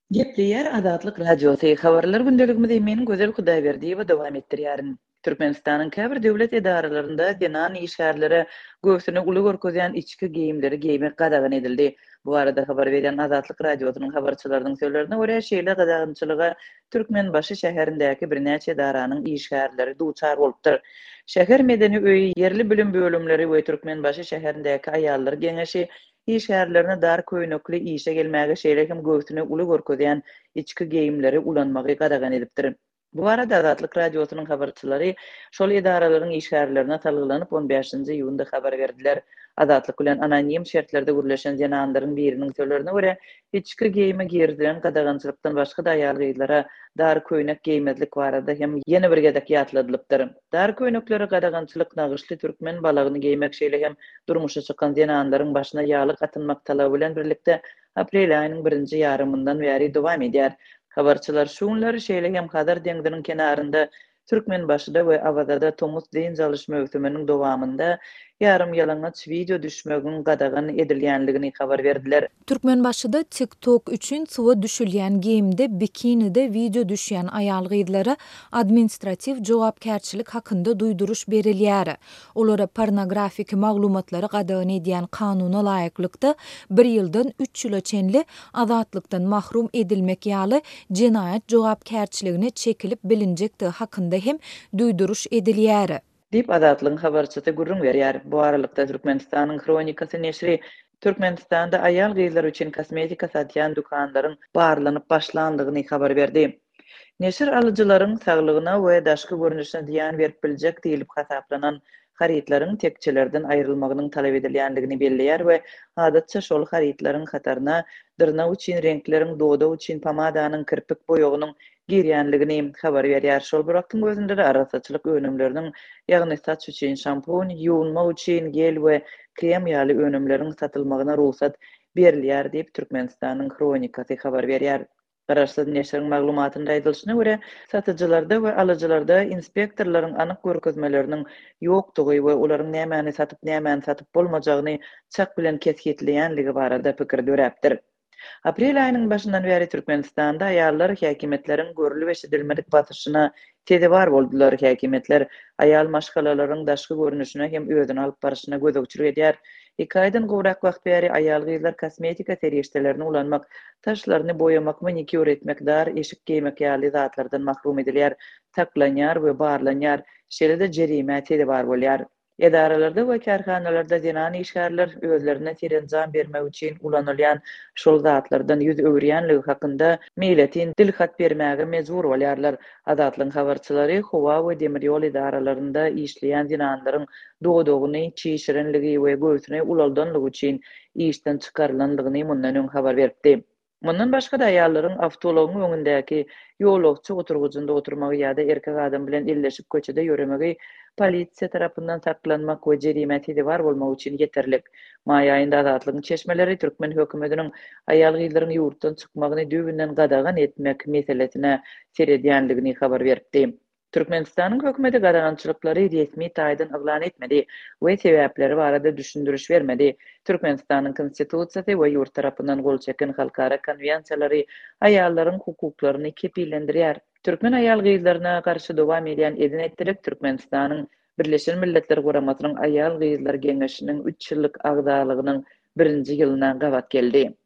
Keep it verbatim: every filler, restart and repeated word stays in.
Gepleýär Azatlyk radiosy habarlar gündeligimizi meniň gözel Hudaýberdi we dowam etdirýärin. Türkmenistanyň käbir döwlet edaralarynda dinan işgärlere göwsüne uly görkezýän içki geyimleri geymek gadagyn edildi. Bu arada habar beren Azatlyk radiosynyň habarçylarynyň sözlerine görä şeýle gadagynçylyga Türkmenbaşy şäherindäki birnäçe edaranyň işgärleri duçar bolupdyr. Şäher medeni öýi, yerli bilim bölümleri we Türkmenbaşy şäherindäki aýallar geňeşi işgärlerine dar köýnekli işe gelmäge şeýlekim göwsüne uly görkezýän içki geyimleri ulanmagy gadagan edipdir. Bu arada Azatlyk radiosynyň habarçylary şol edaralaryň işgärlerine talgylanyp on beşinji iýunda habar berdiler. Azatlyk bilen anonim şertlerde gürleşen janandaryň biriniň sözlerine görä, içki geyimi girdiren gadagançylykdan başga da aýal gyzlara dar köýnek giymezlik barada hem ýene bir gedek ýatladylypdyr. Dar köýnekleri gadagançylyk nagyşly türkmen balagyny giymek şeýle hem durmuşa çykan janandaryň başyna ýaly gatynmak talaby bilen birlikde aprel aýynyň birinji ýarymyndan bäri dowam edýär. Habarçylar şuňlary şeýle hem Hadar deňdiniň kenarynda Türkmenbaşyda we Awazada Tomuz deň jalyş mövsüminiň dowamında ýarym ýalaňaç video düşmegin gadagan edilýänligini habar berdiler. Türkmenbaşyda TikTok üçin suwa düşülýän geyimde bikinide video düşýän aýal gyzlara administrativ jogapkärçilik hakynda duýduruş berilýär. Olara pornografik maglumatlary gadagan edýän kanuna laýyklykda bir ýyldan üç ýyla çenli azatlykdan mahrum edilmek ýaly jinaýat jogapkärçiligine çekilip bilinjekdi hakynda hem duýduruş edilýär. Dip Azatlyň habarçysy gurrun berýär. Bu aralykda Türkmenistanyň Kronikasy neşri Türkmenistanda aýal gyzlar üçin kosmetika satýan dukanlaryň barlanyp başlandygyny habar berdi. Neşir alyjylaryň saglygyna we daşky görnüşine diýan berip biljek diýilip hasaplanan haritlaryň tekçelerden aýrylmagynyň talap edilýändigini belleýär we adatça şol haritlaryň hataryna dyrna üçin renkleriň doda üçin pamadanyň kirpik boýagynyň girýänligini habar berýär. Şol bir wagtyň özünde de arasaçylyk önümleriniň, ýagny saç üçin şampun, ýuwunma üçin gel we krem ýaly önümleriň satylmagyna ruhsat berilýär diýip Türkmenistanyň Kronikasy habar berýär. Garaşsyz neşriň maglumatynda aýdylyşyna görä, satyjylarda we alyjylarda inspektorlaryň anyk görkezmeleriniň ýokdugy we olaryň nämäni satyp nämäni satyp bolmajagyny çak bilen kesgitleýänligi barada pikir döräpdir. Aprel aýynyň başyndan bäri Türkmenistanda aýallar häkimetleriň görülip eşidilmelik basyşyna tedewar boldular. Häkimetler aýal maşgalalaryň daşky görnüşine hem özüni alyp barşyna gözegçilik edýär. iki aýdan gowrak wagt bäri aýal gyzlar kosmetika serýeşdelerini ulanmak, taşlaryny boýamak, manikür etmek, dar eşik giymek ýaly zatlardan mahrum edilýär, taklanýar we barlanýar, şeýle-de jerime tedewar bolýar. Edaralarda we karhanalarda dinan işgärler özlerine terenjam bermek üçin ulanylýan şol zatlardan ýüz öwürýänligi hakynda milletin dilhat bermäge mejbur bolýarlar. Azatlyň habarçylary howa we demir ýol edaralarynda işleýän dinanlaryň dogodogyny, çiğşirenligi we göwsüne ulaldanlygy üçin işden çykarylandygyny mundan öň habar berdi. Mundan başga da aýallaryň awtologyň öňündäki ýolagçy oturgujynda oturmagy ýa-da erkek adam bilen elleşip köçede ýöremegi polisiýa tarapyndan saklanmak we jerime tedewar bolmak üçin ýeterlik. Maý aýynda Azatlygyň çeşmeleri Türkmen hökümetiniň aýal gyzlaryň ýurtdan çykmagyny düýbünden gadagan etmek meselesine seredýänligini habar berdi. Türkmenistanyň hökümeti gadagançylyklary resmi taýdan aglan etmedi we sebäpleri barada düşündürüş bermedi. Türkmenistanyň konstitusiýasy we ýurt tarapyndan gol çeken halkara konwensiýalary aýallaryň hukuklaryny kepillendirýär. Türkmen aýal gyzlaryna garşy dowam edýän edin etdirek Türkmenistanyň Birleşen Milletler Guramasynyň aýal gyzlar geňeşiniň üç ýyllyk agdalygynyň birinji ýylyna gawat geldi.